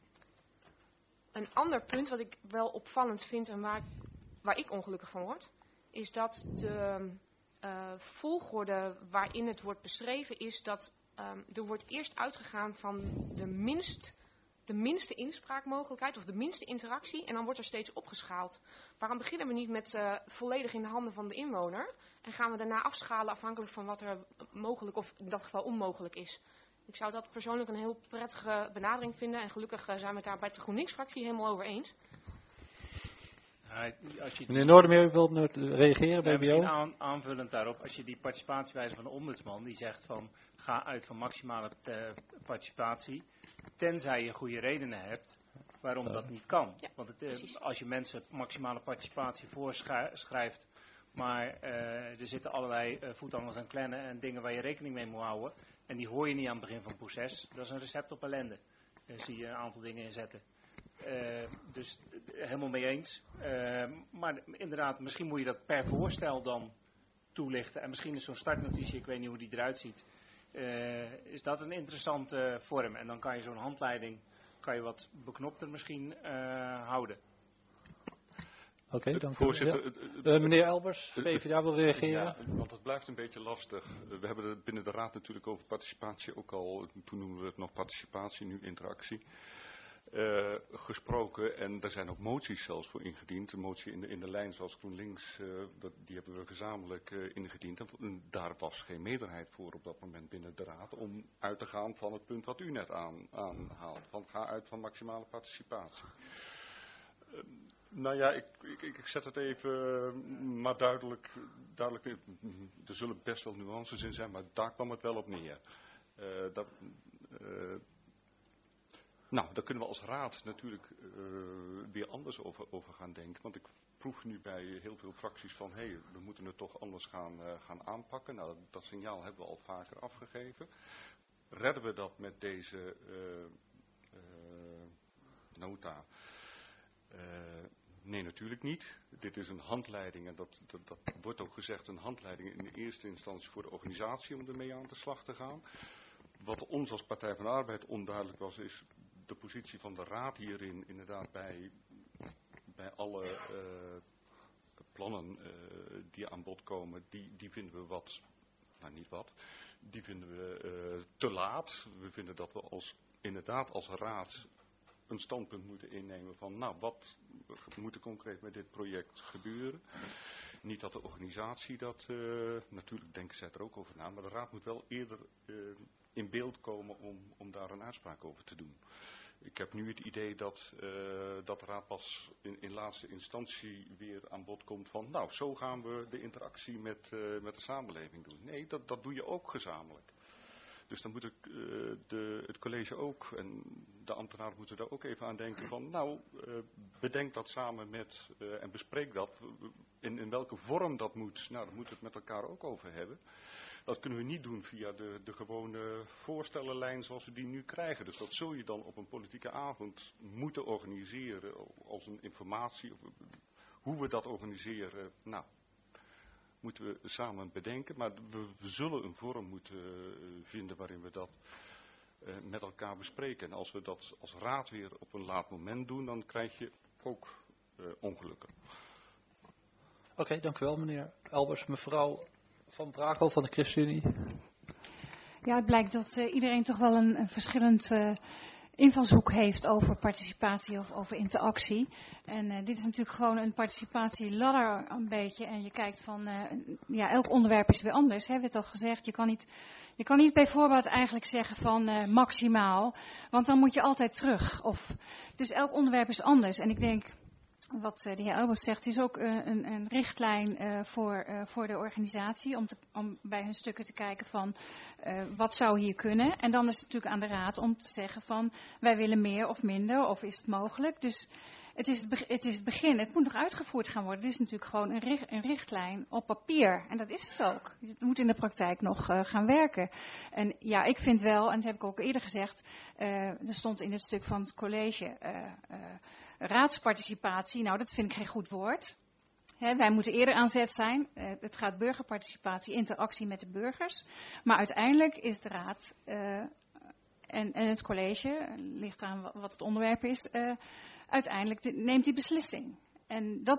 een ander punt wat ik wel opvallend vind en waar, waar ik ongelukkig van word, is dat de uh, volgorde waarin het wordt beschreven is dat um, er wordt eerst uitgegaan van de, minst, de minste inspraakmogelijkheid of de minste interactie en dan wordt er steeds opgeschaald. Waarom beginnen we niet met uh, volledig in de handen van de inwoner en gaan we daarna afschalen afhankelijk van wat er mogelijk of in dat geval onmogelijk is? Ik zou dat persoonlijk een heel prettige benadering vinden en gelukkig uh, zijn we het daar bij de GroenLinks-fractie helemaal over eens. Uh, als je Meneer Noordermeer, u wilt nu reageren bij ja, B B O? misschien aan, aanvullend daarop, als je die participatiewijze van de ombudsman, die zegt van ga uit van maximale te, participatie, tenzij je goede redenen hebt waarom ja. dat niet kan. Ja, Want het, uh, als je mensen maximale participatie voorschrijft, maar uh, er zitten allerlei uh, voetangels en klennen en dingen waar je rekening mee moet houden, en die hoor je niet aan het begin van het proces, dat is een recept op ellende. Daar zie je een aantal dingen in zetten. Uh, dus uh, helemaal mee eens. Uh, maar inderdaad, misschien moet je dat per voorstel dan toelichten. En misschien is zo'n startnotitie, ik weet niet hoe die eruit ziet, uh, is dat een interessante vorm. En dan kan je zo'n handleiding kan je wat beknopter misschien uh, houden. Oké, okay, dank Voorzitter, ja. uh, meneer Elbers, V V D A wil reageren. Ja, want het blijft een beetje lastig. We hebben het binnen de Raad natuurlijk over participatie ook al, toen noemen we het nog participatie, nu interactie. Uh, gesproken en er zijn ook moties zelfs voor ingediend. Een motie in de, in de lijn zoals GroenLinks, uh, dat, die hebben we gezamenlijk uh, ingediend. En daar was geen meerderheid voor op dat moment binnen de Raad om uit te gaan van het punt wat u net aan, aanhaalt. Van ga uit van maximale participatie. Uh, nou ja, ik, ik, ik zet het even uh, maar duidelijk, duidelijk. Er zullen best wel nuances in zijn, maar daar kwam het wel op neer. Uh, dat... Uh, Nou, daar kunnen we als raad natuurlijk uh, weer anders over, over gaan denken. Want ik proef nu bij heel veel fracties van, hé, hey, we moeten het toch anders gaan, uh, gaan aanpakken. Nou, dat signaal hebben we al vaker afgegeven. Redden we dat met deze uh, uh, nota? Uh, nee, natuurlijk niet. Dit is een handleiding en dat, dat, dat wordt ook gezegd, een handleiding in de eerste instantie voor de organisatie om ermee aan de slag te gaan. Wat ons als Partij van de Arbeid onduidelijk was, is de positie van de Raad hierin, inderdaad bij, bij alle uh, plannen uh, die aan bod komen, die, die vinden we wat, nou niet wat, die vinden we uh, te laat. We vinden dat we als, inderdaad als Raad een standpunt moeten innemen van, nou, wat moet er concreet met dit project gebeuren? Niet dat de organisatie dat, uh, natuurlijk denken zij er ook over na, maar de Raad moet wel eerder uh, in beeld komen om, om daar een uitspraak over te doen. Ik heb nu het idee dat, uh, dat de Raad pas in, in laatste instantie weer aan bod komt van, nou, zo gaan we de interactie met, uh, met de samenleving doen. Nee, dat, dat doe je ook gezamenlijk. Dus dan moet ik, uh, de, het college ook en de ambtenaren moeten daar ook even aan denken van, nou, uh, bedenk dat samen met uh, en bespreek dat. In, in welke vorm dat moet, nou, daar moeten we het met elkaar ook over hebben. Dat kunnen we niet doen via de, de gewone voorstellenlijn zoals we die nu krijgen. Dus dat zul je dan op een politieke avond moeten organiseren als een informatie. Of, hoe we dat organiseren, nou, moeten we samen bedenken. Maar we, we zullen een vorm moeten uh, vinden waarin we dat uh, met elkaar bespreken. En als we dat als raad weer op een laat moment doen, dan krijg je ook uh, ongelukken. Oké, okay, dank u wel meneer Elbers. Mevrouw Van Brakel van de ChristenUnie. Ja, het blijkt dat uh, iedereen toch wel een, een verschillend uh, invalshoek heeft over participatie of over interactie. En uh, dit is natuurlijk gewoon een participatieladder een beetje. En je kijkt van, uh, ja, elk onderwerp is weer anders. Hebben we het al gezegd, je kan niet, je kan niet bijvoorbeeld eigenlijk zeggen van uh, maximaal. Want dan moet je altijd terug. Of, dus elk onderwerp is anders. En ik denk, wat uh, de heer Elbers zegt, is ook uh, een, een richtlijn uh, voor, uh, voor de organisatie. Om, te, om bij hun stukken te kijken van uh, wat zou hier kunnen. En dan is het natuurlijk aan de raad om te zeggen van wij willen meer of minder of is het mogelijk. Dus het is het, be- het is het begin. Het moet nog uitgevoerd gaan worden. Het is natuurlijk gewoon een, richt, een richtlijn op papier. En dat is het ook. Het moet in de praktijk nog uh, gaan werken. En ja, ik vind wel, en dat heb ik ook eerder gezegd, uh, er stond in het stuk van het college Uh, uh, raadsparticipatie, nou dat vind ik geen goed woord. He, wij moeten eerder aan zet zijn. Uh, het gaat burgerparticipatie, interactie met de burgers. Maar uiteindelijk is de raad uh, en, en het college, ligt aan wat het onderwerp is, uh, uiteindelijk de, neemt die beslissing. En dat,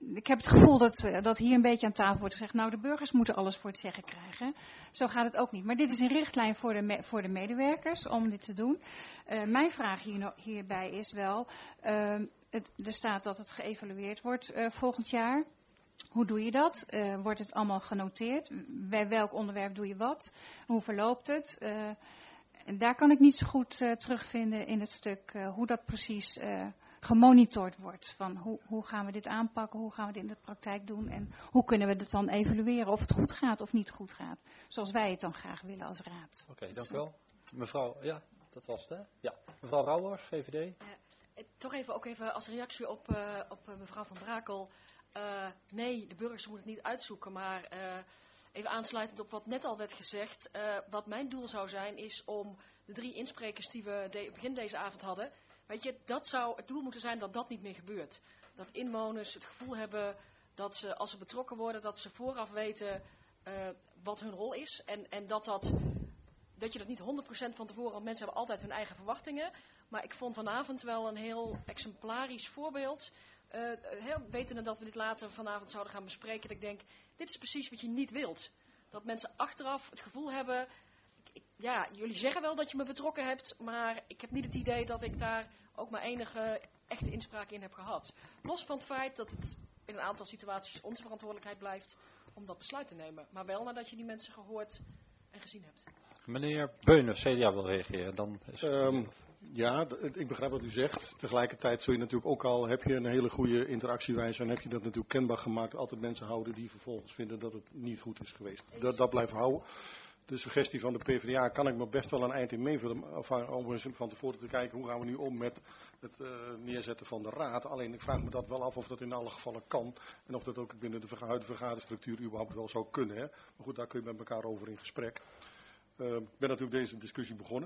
ik heb het gevoel dat, uh, dat hier een beetje aan tafel wordt gezegd, nou de burgers moeten alles voor het zeggen krijgen. Zo gaat het ook niet. Maar dit is een richtlijn voor de, me- voor de medewerkers om dit te doen. Uh, mijn vraag hier no- hierbij is wel, uh, het, er staat dat het geëvalueerd wordt uh, volgend jaar. Hoe doe je dat? Uh, wordt het allemaal genoteerd? Bij welk onderwerp doe je wat? Hoe verloopt het? Uh, en daar kan ik niet zo goed uh, terugvinden in het stuk uh, hoe dat precies uh, gemonitord wordt. Van hoe, hoe gaan we dit aanpakken? Hoe gaan we dit in de praktijk doen? En hoe kunnen we het dan evalueren of het goed gaat of niet goed gaat? Zoals wij het dan graag willen als raad. Oké, okay, dank u wel. Mevrouw, ja, dat was het hè? Ja. Mevrouw Rauwers, V V D. Uh, toch even, ook even als reactie op, uh, op uh, mevrouw Van Brakel. Uh, nee, de burgers moeten het niet uitzoeken, maar uh, even aansluitend op wat net al werd gezegd. Uh, wat mijn doel zou zijn, is om de drie insprekers die we de, begin deze avond hadden. Weet je, dat zou het doel moeten zijn dat dat niet meer gebeurt. Dat inwoners het gevoel hebben dat ze, als ze betrokken worden, dat ze vooraf weten uh, wat hun rol is. En, en dat, dat, dat je dat niet honderd procent van tevoren, want mensen hebben altijd hun eigen verwachtingen. Maar ik vond vanavond wel een heel exemplarisch voorbeeld. Uh, heel, wetende dat we dit later vanavond zouden gaan bespreken. Dat ik denk, dit is precies wat je niet wilt. Dat mensen achteraf het gevoel hebben, ik, ja, jullie zeggen wel dat je me betrokken hebt, maar ik heb niet het idee dat ik daar ook maar enige echte inspraak in heb gehad. Los van het feit dat het in een aantal situaties onze verantwoordelijkheid blijft om dat besluit te nemen. Maar wel nadat je die mensen gehoord en gezien hebt. Meneer Beunen, C D A wil reageren. Dan is um, ja, d- ik begrijp wat u zegt. Tegelijkertijd zul je natuurlijk ook al, heb je een hele goede interactiewijze en heb je dat natuurlijk kenbaar gemaakt. Altijd mensen houden die vervolgens vinden dat het niet goed is geweest. Dat, dat blijft houden. De suggestie van de PvdA kan ik me best wel een eind in meevullen. Om van tevoren te kijken hoe gaan we nu om met het uh, neerzetten van de raad. Alleen ik vraag me dat wel af of dat in alle gevallen kan. En of dat ook binnen de huidige vergaderstructuur überhaupt wel zou kunnen. Hè. Maar goed, daar kun je met elkaar over in gesprek. Uh, ik ben natuurlijk deze discussie begonnen.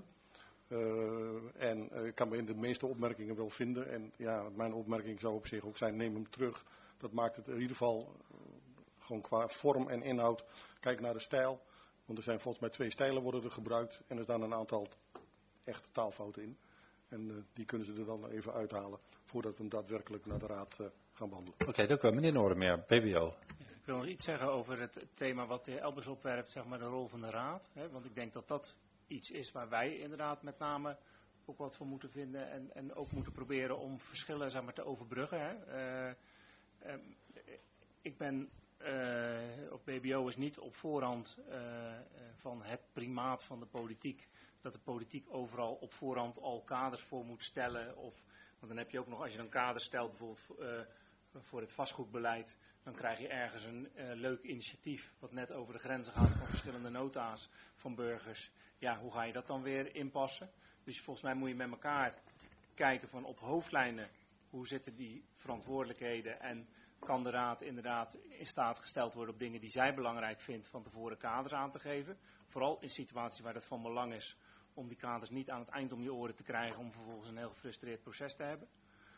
Uh, en uh, ik kan me in de meeste opmerkingen wel vinden. En ja, mijn opmerking zou op zich ook zijn, neem hem terug. Dat maakt het in ieder geval uh, gewoon qua vorm en inhoud. Kijk naar de stijl. Want er zijn volgens mij twee stijlen worden er gebruikt. En er staan een aantal echte taalfouten in. En uh, die kunnen ze er dan even uithalen. Voordat we hem daadwerkelijk naar de raad uh, gaan behandelen. Oké, okay, dank u wel. Meneer Noordermeer, B B O. Ik wil nog iets zeggen over het thema wat de heer Elbers opwerpt, zeg maar de rol van de raad. Hè, want ik denk dat dat iets is waar wij inderdaad met name ook wat voor moeten vinden. En, en ook moeten proberen om verschillen, zeg maar, te overbruggen. Hè. Uh, uh, ik ben, uh, of B B O is niet op voorhand uh, uh, van het primaat van de politiek. Dat de politiek overal op voorhand al kaders voor moet stellen. Of, want dan heb je ook nog, als je een kader stelt bijvoorbeeld uh, voor het vastgoedbeleid, dan krijg je ergens een uh, leuk initiatief wat net over de grenzen gaat van verschillende nota's van burgers. Ja, hoe ga je dat dan weer inpassen? Dus volgens mij moet je met elkaar kijken van op hoofdlijnen, hoe zitten die verantwoordelijkheden en kan de raad inderdaad in staat gesteld worden op dingen die zij belangrijk vindt van tevoren kaders aan te geven. Vooral in situaties waar dat van belang is om die kaders niet aan het eind om je oren te krijgen om vervolgens een heel gefrustreerd proces te hebben.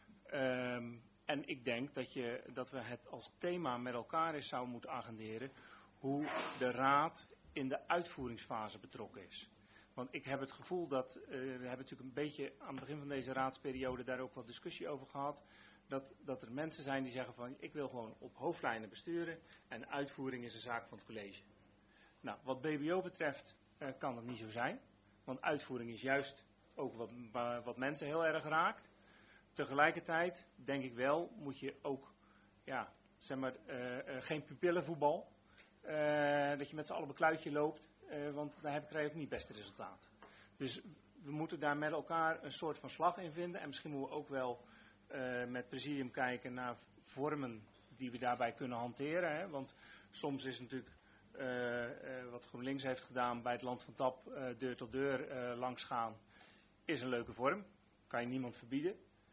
Um, En ik denk dat, je, dat we het als thema met elkaar eens zouden moeten agenderen hoe de raad in de uitvoeringsfase betrokken is. Want ik heb het gevoel dat, uh, we hebben natuurlijk een beetje aan het begin van deze raadsperiode daar ook wat discussie over gehad. Dat, dat er mensen zijn die zeggen van ik wil gewoon op hoofdlijnen besturen en uitvoering is een zaak van het college. Nou, wat B B O betreft uh, kan dat niet zo zijn. Want uitvoering is juist ook wat, wat mensen heel erg raakt. Tegelijkertijd denk ik wel, moet je ook, ja, zeg maar, uh, uh, geen pupillenvoetbal. Uh, dat je met z'n allen op een kluitje loopt, uh, want daar krijg je ook niet het beste resultaat. Dus we moeten daar met elkaar een soort van slag in vinden. En misschien moeten we ook wel uh, met presidium kijken naar vormen die we daarbij kunnen hanteren. Hè? Want soms is natuurlijk uh, uh, wat GroenLinks heeft gedaan bij het Land van Tap, uh, deur tot deur uh, langs gaan, is een leuke vorm. Kan je niemand verbieden.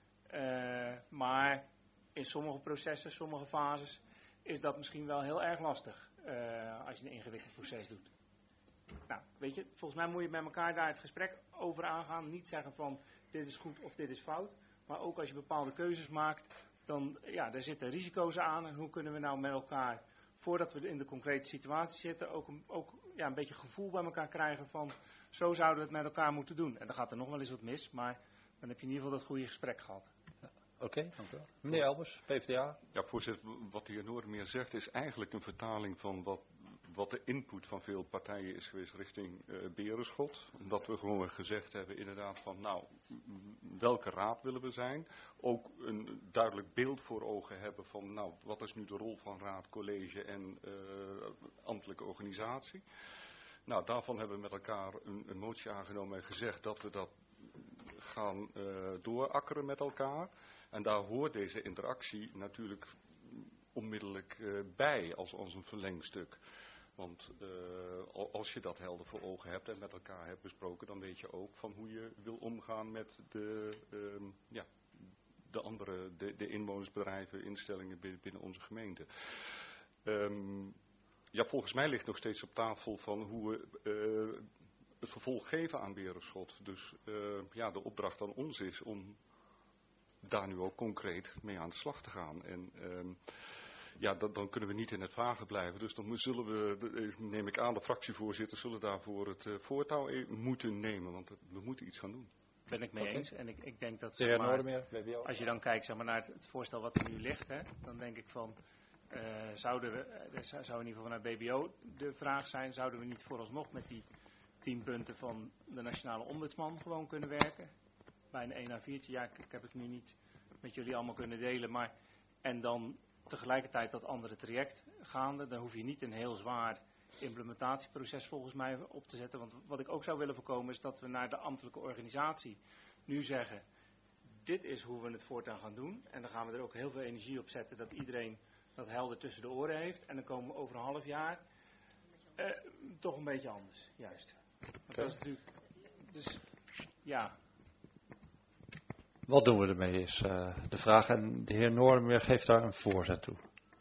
Uh, maar in sommige processen, sommige fases, is dat misschien wel heel erg lastig uh, als je een ingewikkeld proces doet. Nou, weet je, volgens mij moet je met elkaar daar het gesprek over aangaan. Niet zeggen van dit is goed of dit is fout. Maar ook als je bepaalde keuzes maakt, dan ja, daar zitten risico's aan. En hoe kunnen we nou met elkaar, voordat we in de concrete situatie zitten, ook, een, ook ja, een beetje gevoel bij elkaar krijgen van zo zouden we het met elkaar moeten doen. En dan gaat er nog wel eens wat mis, maar dan heb je in ieder geval dat goede gesprek gehad. Oké, okay, dank u wel. Meneer Elbers, P v d A. Ja, voorzitter, wat de heer Noordermeer zegt is eigenlijk een vertaling van wat, wat de input van veel partijen is geweest richting uh, Berenschot. Omdat we gewoon gezegd hebben inderdaad van, nou, welke raad willen we zijn? Ook een duidelijk beeld voor ogen hebben van, nou, wat is nu de rol van raad, college en uh, ambtelijke organisatie? Nou, daarvan hebben we met elkaar een, een motie aangenomen en gezegd dat we dat gaan uh, doorakkeren met elkaar. En daar hoort deze interactie natuurlijk onmiddellijk uh, bij als, als een verlengstuk. Want uh, als je dat helder voor ogen hebt en met elkaar hebt besproken, dan weet je ook van hoe je wil omgaan met de, uh, ja, de andere, de, de inwonersbedrijven, instellingen binnen, binnen onze gemeente. Um, ja, volgens mij ligt nog steeds op tafel van hoe we uh, het vervolg geven aan Berenschot. Dus uh, ja, de opdracht aan ons is om daar nu ook concreet mee aan de slag te gaan. En um, ja, dan, dan kunnen we niet in het vagen blijven. Dus dan zullen we, neem ik aan, de fractievoorzitters zullen daarvoor het uh, voortouw moeten nemen. Want we moeten iets gaan doen. Ben ik mee okay. eens. En ik, ik denk dat, de zeg maar, Noordermeer, als je dan kijkt, zeg maar, naar het, het voorstel wat er nu ligt, hè, dan denk ik van, uh, zouden we, er zou in ieder geval vanuit B B O de vraag zijn, zouden we niet vooralsnog met die tien punten van de nationale ombudsman gewoon kunnen werken? Bij een één A viertje, ja, ik, ik heb het nu niet met jullie allemaal kunnen delen, maar en dan tegelijkertijd dat andere traject gaande, dan hoef je niet een heel zwaar implementatieproces volgens mij op te zetten. Want wat ik ook zou willen voorkomen is dat we naar de ambtelijke organisatie nu zeggen, dit is hoe we het voortaan gaan doen. En dan gaan we er ook heel veel energie op zetten dat iedereen dat helder tussen de oren heeft. En dan komen we over een half jaar uh, toch een beetje anders, juist. Want okay. Dat is natuurlijk, dus ja... Wat doen we ermee is uh, de vraag. En de heer Noordermeer geeft daar een voorzet toe.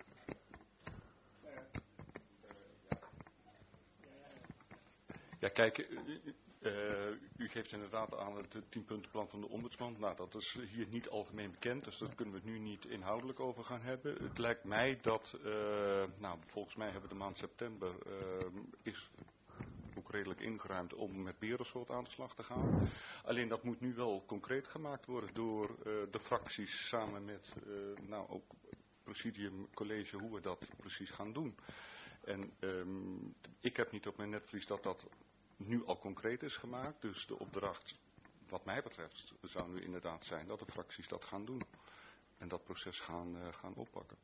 Ja, kijk, uh, uh, u geeft inderdaad aan het tienpuntenplan van de ombudsman. Nou, dat is hier niet algemeen bekend, dus daar kunnen we het nu niet inhoudelijk over gaan hebben. Het lijkt mij dat, uh, nou, volgens mij hebben we de maand september, uh, is ook redelijk ingeruimd om met Berenschot aan de slag te gaan. Alleen dat moet nu wel concreet gemaakt worden door uh, de fracties samen met, uh, nou, ook presidium, college, hoe we dat precies gaan doen. En um, ik heb niet op mijn netvlies dat dat nu al concreet is gemaakt. Dus de opdracht, wat mij betreft, zou nu inderdaad zijn dat de fracties dat gaan doen. En dat proces gaan, uh, gaan oppakken.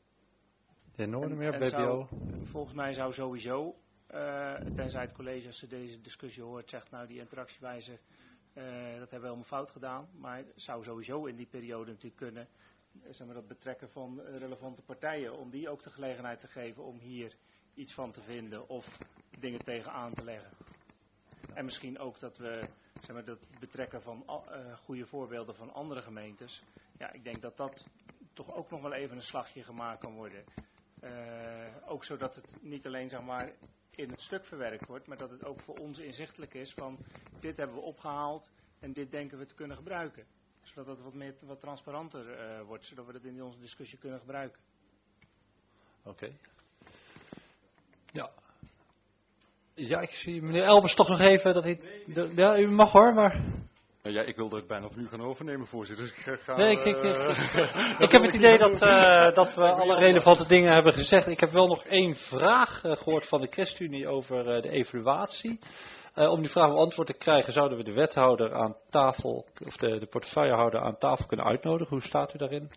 De heer Noordermeer, en, en B B O. Zou, volgens mij zou sowieso, uh, tenzij het college als ze deze discussie hoort, zegt nou die interactiewijze, uh, dat hebben we helemaal fout gedaan. Maar het zou sowieso in die periode natuurlijk kunnen, zeg maar, dat betrekken van relevante partijen, om die ook de gelegenheid te geven om hier iets van te vinden of dingen tegenaan te leggen. En misschien ook dat we, zeg maar, dat betrekken van uh, goede voorbeelden van andere gemeentes. Ja, ik denk dat dat toch ook nog wel even een slagje gemaakt kan worden. Uh, ook zodat het niet alleen, zeg maar, in het stuk verwerkt wordt, maar dat het ook voor ons inzichtelijk is van dit hebben we opgehaald en dit denken we te kunnen gebruiken. Zodat het wat meer wat transparanter uh, wordt, zodat we dat in onze discussie kunnen gebruiken. Oké. Okay. Ja. Ja, ik zie meneer Elbers toch nog even dat hij... De, ja, u mag hoor, maar... Ja, ik wilde het bijna van u gaan overnemen, voorzitter. Dus ik ga... Nee, ik, ik, ik, ik, ik heb het idee dat, uh, dat we alle relevante dingen hebben gezegd. Ik heb wel nog één vraag uh, gehoord van de ChristenUnie over uh, de evaluatie. Uh, om die vraag beantwoord te krijgen, zouden we de wethouder aan tafel, of de, de portefeuillehouder aan tafel kunnen uitnodigen? Hoe staat u daarin?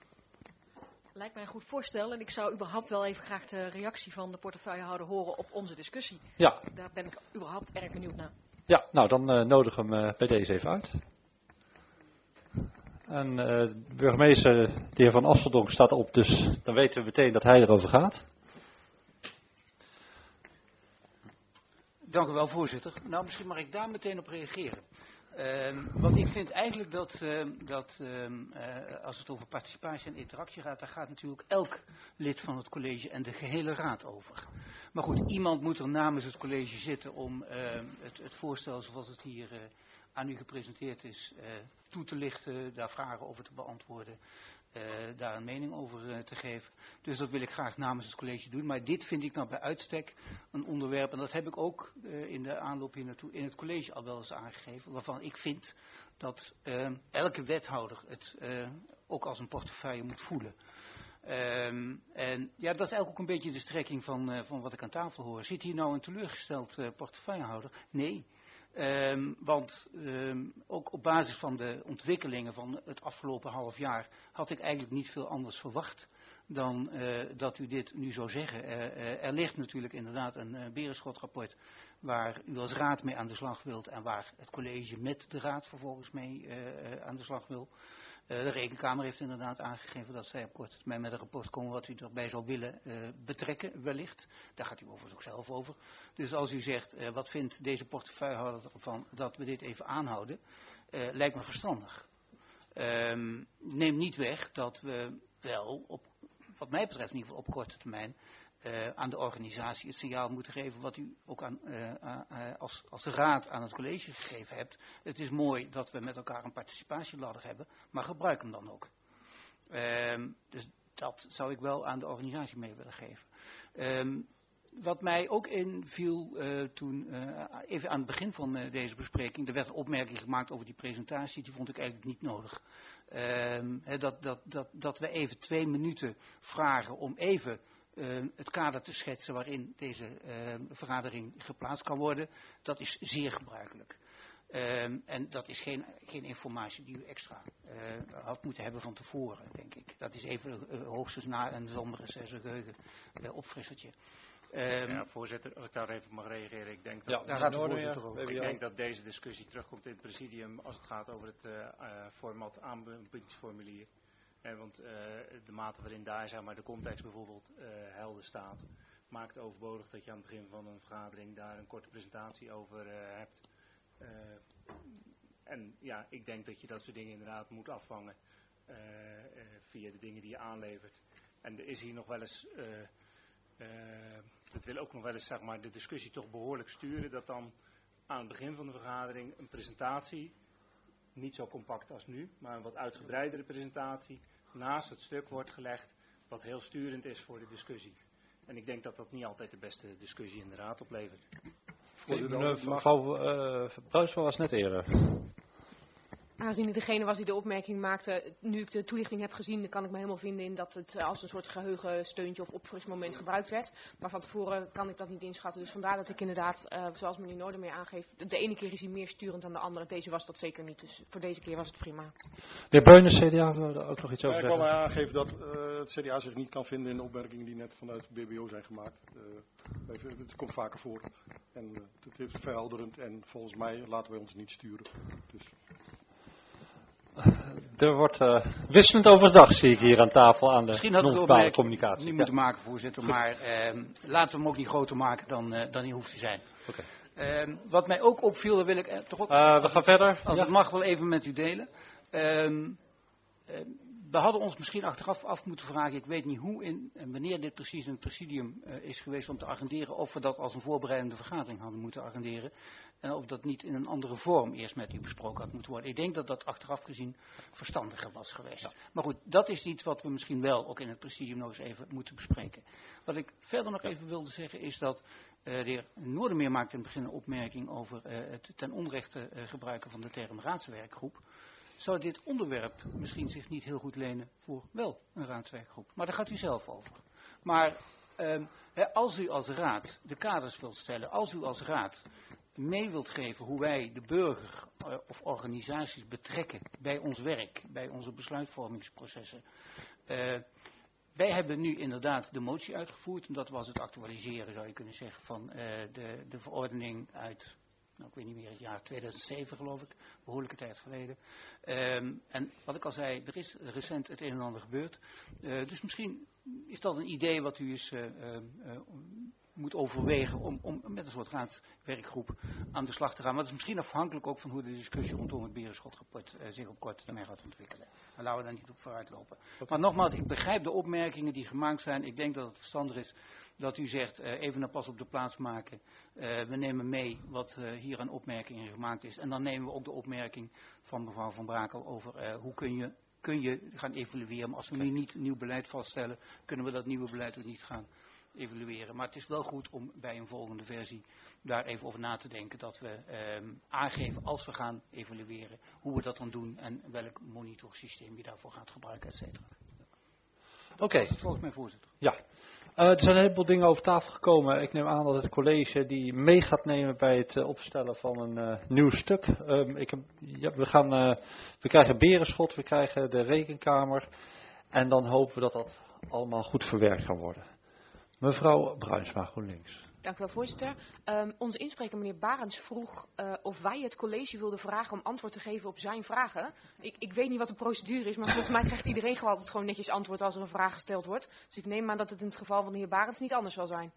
Lijkt mij een goed voorstel en ik zou überhaupt wel even graag de reactie van de portefeuillehouder horen op onze discussie. Ja. Daar ben ik überhaupt erg benieuwd naar. Ja, nou dan uh, nodig hem uh, bij deze even uit. En uh, de burgemeester, de heer Van Asseldonk, staat op, dus dan weten we meteen dat hij erover gaat. Dank u wel, voorzitter. Nou, misschien mag ik daar meteen op reageren. Uh, want ik vind eigenlijk dat, uh, dat uh, uh, als het over participatie en interactie gaat, daar gaat natuurlijk elk lid van het college en de gehele raad over. Maar goed, iemand moet er namens het college zitten om uh, het, het voorstel zoals het hier uh, aan u gepresenteerd is uh, toe te lichten, daar vragen over te beantwoorden, uh, daar een mening over uh, te geven. Dus dat wil ik graag namens het college doen. Maar dit vind ik nou bij uitstek een onderwerp, en dat heb ik ook uh, in de aanloop hier naartoe in het college al wel eens aangegeven, waarvan ik vind dat uh, elke wethouder het uh, ook als een portefeuille moet voelen. Um, en ja, dat is eigenlijk ook een beetje de strekking van, uh, van wat ik aan tafel hoor. Zit hier nou een teleurgesteld uh, portefeuillehouder? Nee. Um, want um, ook op basis van de ontwikkelingen van het afgelopen half jaar had ik eigenlijk niet veel anders verwacht dan uh, dat u dit nu zou zeggen. Uh, uh, er ligt natuurlijk inderdaad een uh, Berenschot-rapport waar u als raad mee aan de slag wilt en waar het college met de raad vervolgens mee uh, uh, aan de slag wil. Uh, de Rekenkamer heeft inderdaad aangegeven dat zij op korte termijn met een rapport komen wat u erbij zou willen uh, betrekken, wellicht. Daar gaat u overigens ook zelf over. Dus als u zegt, uh, wat vindt deze portefeuillehouder ervan dat we dit even aanhouden, uh, lijkt me verstandig. Um, neem niet weg dat we wel, op, wat mij betreft in ieder geval op korte termijn, Uh, aan de organisatie het signaal moeten geven wat u ook aan, uh, uh, uh, als, als raad aan het college gegeven hebt. Het is mooi dat we met elkaar een participatieladder hebben, maar gebruik hem dan ook. Um, dus dat zou ik wel aan de organisatie mee willen geven. Um, wat mij ook inviel uh, toen, uh, even aan het begin van uh, deze bespreking, er werd een opmerking gemaakt over die presentatie, die vond ik eigenlijk niet nodig. Um, he, dat, dat, dat, dat we even twee minuten vragen om even Uh, het kader te schetsen waarin deze uh, vergadering geplaatst kan worden, dat is zeer gebruikelijk. Uh, en dat is geen, geen informatie die u extra uh, had moeten hebben van tevoren, denk ik. Dat is even uh, hoogstens na een zomerrecessgeheugen uh, opfrissertje. Um, ja, voorzitter, als ik daar even mag reageren. Ik denk ja, dat, daar gaat de voorzitter over. Ik denk dat deze discussie terugkomt in het presidium als het gaat over het uh, uh, format aanbiedingsformulier. Eh, want uh, de mate waarin daar zeg maar, de context bijvoorbeeld uh, helder staat, maakt het overbodig dat je aan het begin van een vergadering daar een korte presentatie over uh, hebt. Uh, en ja, ik denk dat je dat soort dingen inderdaad moet afvangen uh, uh, via de dingen die je aanlevert. En er is hier nog wel eens, uh, uh, dat wil ook nog wel eens zeg maar, de discussie toch behoorlijk sturen, dat dan aan het begin van de vergadering een presentatie, niet zo compact als nu, maar een wat uitgebreidere presentatie, naast het stuk wordt gelegd, wat heel sturend is voor de discussie. En ik denk dat dat niet altijd de beste discussie in de raad oplevert. Mevrouw uh, Bruisma was net eerder. Aangezien het degene was die de opmerking maakte, nu ik de toelichting heb gezien, dan kan ik me helemaal vinden in dat het als een soort geheugensteuntje of opfrismoment gebruikt werd. Maar van tevoren kan ik dat niet inschatten. Dus vandaar dat ik inderdaad, uh, zoals meneer Noordermeer aangeeft, de ene keer is hij meer sturend dan de andere. Deze was dat zeker niet. Dus voor deze keer was het prima. De heer Beunen, C D A, wil er ook nog iets over ja, zeggen? ik wil mij aangeven dat uh, het C D A zich niet kan vinden in de opmerkingen die net vanuit het B B O zijn gemaakt. Uh, het komt vaker voor. En uh, het is verhelderend en volgens mij laten wij ons niet sturen. Dus... Er wordt uh, wisselend overdag, zie ik hier aan tafel aan de non-verbale communicatie. Niet ja. moeten maken, voorzitter, Goed. maar uh, laten we hem ook niet groter maken dan, uh, dan hij hoeft te zijn. Okay. Uh, wat mij ook opviel, daar wil ik uh, toch ook... Uh, we gaan verder. Als ja. het mag, wel even met u delen. Uh, uh, we hadden ons misschien achteraf af moeten vragen, ik weet niet hoe in, en wanneer dit precies in het presidium uh, is geweest om te agenderen, of we dat als een voorbereidende vergadering hadden moeten agenderen. En of dat niet in een andere vorm eerst met u besproken had moeten worden. Ik denk dat dat achteraf gezien verstandiger was geweest. Ja. Maar goed, dat is iets wat we misschien wel ook in het presidium nog eens even moeten bespreken. Wat ik verder nog even wilde zeggen is dat uh, de heer Noordermeer maakte in het begin een opmerking over uh, het ten onrechte uh, gebruiken van de term raadswerkgroep. Zou dit onderwerp misschien zich niet heel goed lenen voor wel een raadswerkgroep? Maar daar gaat u zelf over. Maar uh, als u als raad de kaders wilt stellen, als u als raad mee wilt geven hoe wij de burger uh, of organisaties betrekken bij ons werk, bij onze besluitvormingsprocessen. Uh, wij hebben nu inderdaad de motie uitgevoerd en dat was het actualiseren, zou je kunnen zeggen, van uh, de, de verordening uit, nou, ik weet niet meer, het jaar tweeduizend zeven geloof ik, behoorlijke tijd geleden. Um, en wat ik al zei, er is recent het een en ander gebeurd. Uh, dus misschien is dat een idee wat u eens uh, uh, uh, moet overwegen om, om met een soort raadswerkgroep aan de slag te gaan. Maar dat is misschien afhankelijk ook van hoe de discussie rondom het Berenschot-rapport uh, zich op korte termijn gaat ontwikkelen. En laten we daar niet op vooruit lopen. Okay. Maar nogmaals, ik begrijp de opmerkingen die gemaakt zijn. Ik denk dat het verstandig is dat u zegt, uh, even een pas op de plaats maken. Uh, we nemen mee wat uh, hier aan opmerkingen gemaakt is. En dan nemen we ook de opmerking van mevrouw Van Brakel over uh, hoe kun je, kun je gaan evalueren. Maar als we nu niet nieuw beleid vaststellen, kunnen we dat nieuwe beleid ook niet gaan evalueren. Maar het is wel goed om bij een volgende versie daar even over na te denken. Dat we eh, aangeven als we gaan evalueren hoe we dat dan doen en welk monitorsysteem je daarvoor gaat gebruiken, et cetera. Oké. Okay. Dat is het volgens mij, voorzitter. Ja. Uh, er zijn een heleboel dingen over tafel gekomen. Ik neem aan dat het college die mee gaat nemen bij het uh, opstellen van een uh, nieuw stuk. Um, ik heb, ja, we, gaan, uh, we krijgen Berenschot, we krijgen de Rekenkamer. En dan hopen we dat dat allemaal goed verwerkt kan worden. Mevrouw Bruinsma, GroenLinks. Dank u wel, voorzitter. Um, onze inspreker, meneer Barends, vroeg uh, of wij het college wilden vragen om antwoord te geven op zijn vragen. Ik, ik weet niet wat de procedure is, maar volgens mij krijgt iedereen gewoon altijd gewoon netjes antwoord als er een vraag gesteld wordt. Dus ik neem aan dat het in het geval van de heer Barends niet anders zal zijn.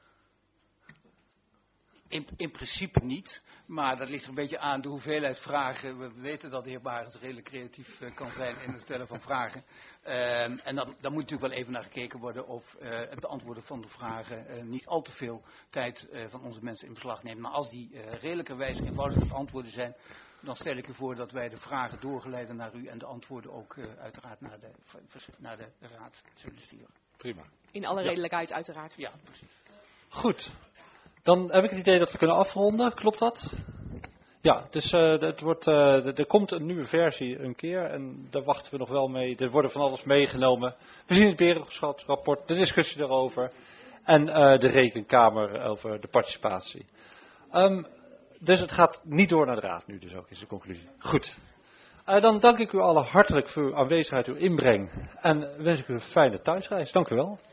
In, in principe niet, maar dat ligt er een beetje aan de hoeveelheid vragen. We weten dat de heer Barends redelijk creatief uh, kan zijn in het stellen van vragen. Uh, en dan, dan moet natuurlijk wel even naar gekeken worden of uh, het beantwoorden van de vragen uh, niet al te veel tijd uh, van onze mensen in beslag neemt. Maar als die uh, redelijkerwijs eenvoudig te beantwoorden zijn, dan stel ik u voor dat wij de vragen doorgeleiden naar u en de antwoorden ook uh, uiteraard naar de, naar de raad zullen sturen. Prima. In alle ja. redelijkheid uiteraard. Ja, precies. Goed. Dan heb ik het idee dat we kunnen afronden. Klopt dat? Ja, dus uh, het wordt, uh, er komt een nieuwe versie een keer en daar wachten we nog wel mee. Er worden van alles meegenomen. We zien het Berenschot-rapport, de discussie daarover en uh, de Rekenkamer over de participatie. Um, dus het gaat niet door naar de raad nu, dus ook is de conclusie. Goed. Uh, dan dank ik u allen hartelijk voor uw aanwezigheid, uw inbreng en wens ik u een fijne thuisreis. Dank u wel.